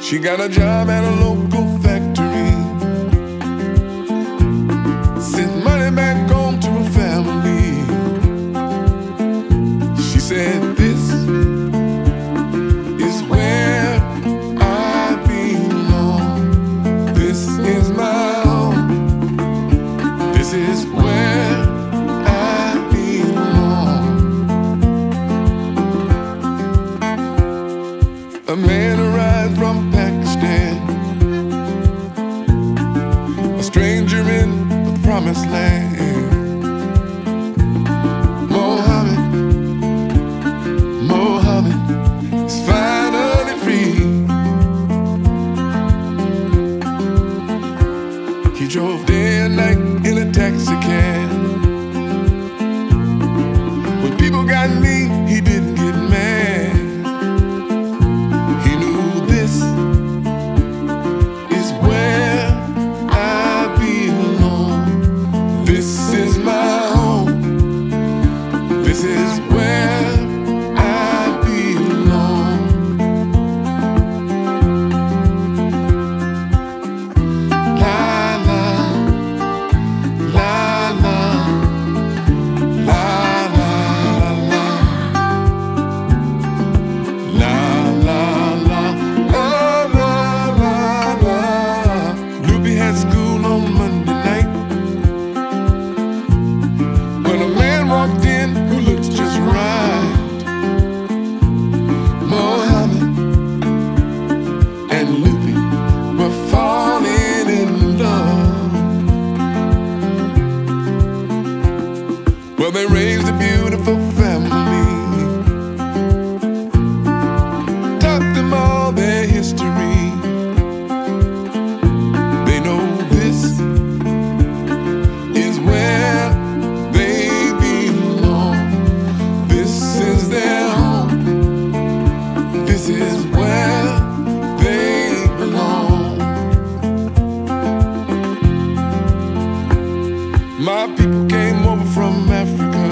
She got a job at a local factory, sent money back home to her family. She said, "This is where I belong. This is my home. This is where I belong." A man arrived from Pakistan, a stranger in the promised land. Mohammed is finally free. He drove day and night in a taxi cab. When people got mean, he didn't get mad. He knew this is where I belong. This is my home. This is where I belong. La la la la la la la la la la la la la. Loopy had school on Monday night when a man walked in who looked just right. Mohammed and Loopy were falling in love. Well, they raised a beautiful family, taught them all their history. They know this is where they belong. This is their home. This is where they belong. My people came over from Africa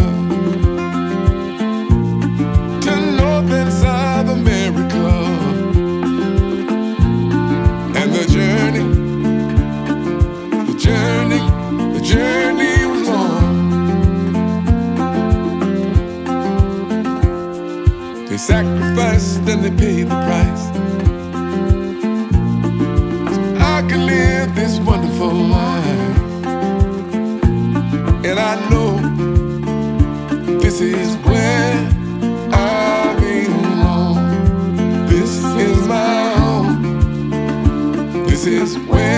to North and South America, and the journey was long. They sacrificed and they paid the price so I could live this wonderful life. And I know this is where I belong. This is my home. This is where